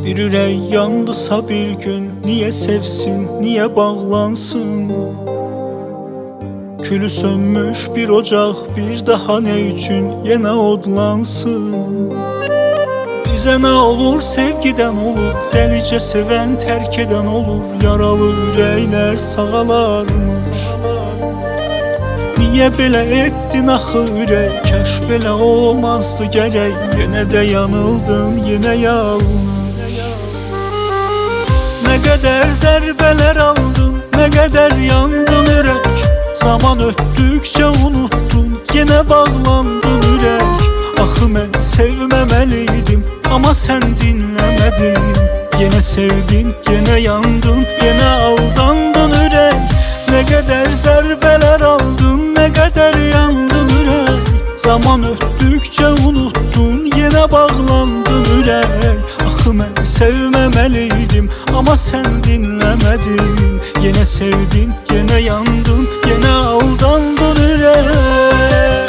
Bir ürək yandısa bir gün, niye sevsin, niye bağlansın? Külü sönmüş bir ocaq bir daha ne üçün yenə odlansın? Bizə nə olur sevgidən olur, dəlicə sevən tərk edən olur, yaralı ürəklər sağalarmış. Niyə belə etdin axı ürək, kəş belə olmazdı gərək, yenə də yanıldın, yenə yanlış. Nə qədər zərbələr aldın, nə qədər yandın ürək, zaman ötdükcə unuttun, yenə bağlandın ürək. Axı mən sevməməliydim, amma sən dinləmədin. Yenə sevdin, yenə yandın, yenə aldandın ürək. Nə qədər zərbələr aldın, nə qədər yandın ürək. Zaman ötdükcə unuttun, yenə bağlandın ürək. Axı mən sevməməliydim, amma sən dinləmədin. Yenə sevdin, yenə yandın, yenə aldandın ürək.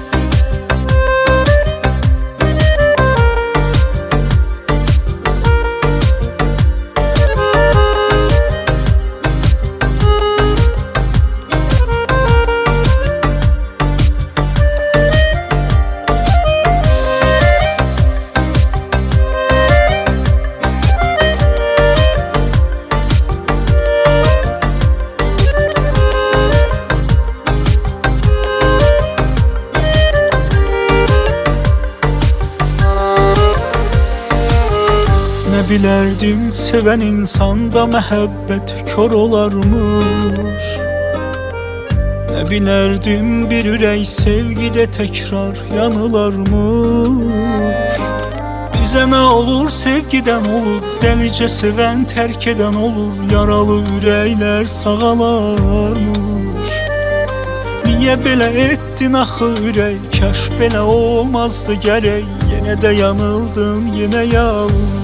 Ne bilərdim sevən insanda məhəbbət kör olarmış. Ne bilərdim bir ürək sevgidə təkrar yanılarmış. Bizə nə olur sevgidən olur, dəlicə sevən tərk edən olur, yaralı ürəklər sağalarmış. Niyə belə etdin axı ürək, kəş belə olmazdı gərək, yenə də yanıldın, yenə yanlış.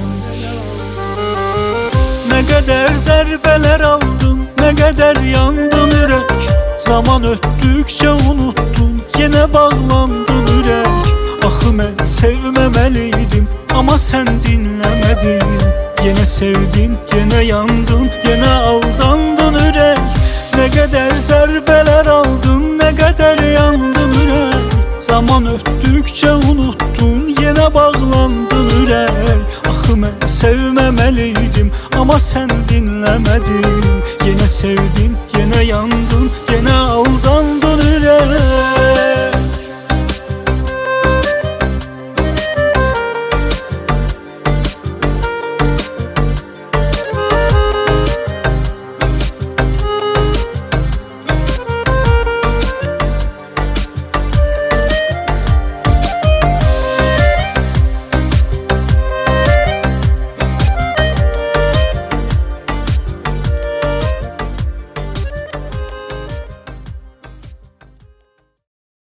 Nə qədər zərbələr aldın, nə qədər yandın ürək. Zaman ötdükcə unuttun, yenə bağlandın ürək. Axı mən sevməməliydim, amma sən dinləmədin. Yenə sevdin, yenə yandın, yenə aldandın ürək. Nə qədər zərbələr aldın, nə qədər yandın ürək. Zaman ötdükcə unuttun, yenə bağlandın ürək. Axı mən sevməməliydim, amma sən dinləmədin. Yenə sevdin, yenə yandın.